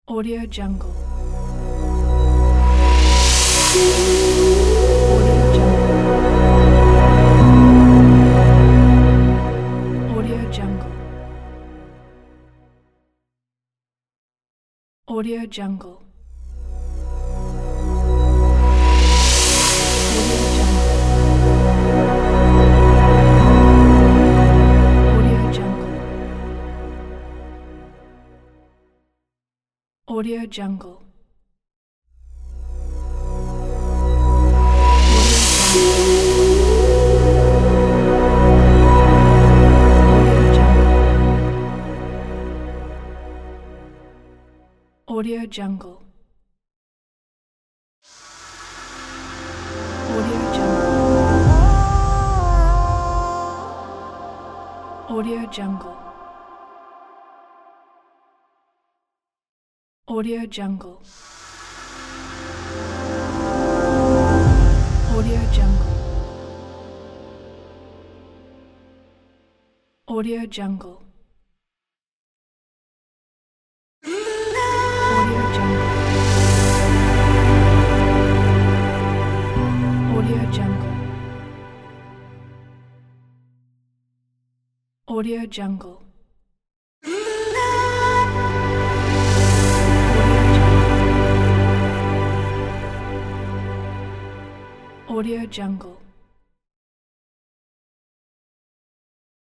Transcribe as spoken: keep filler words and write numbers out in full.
Audio Jungle. Audio Jungle. Audio Jungle. Audio Jungle. Audio Jungle. Audio Jungle. Audio Jungle. Audio Jungle. Audio Jungle. Audio Jungle. Audio Jungle. Audio Jungle. Audio Jungle. Audio Jungle. Audio Jungle.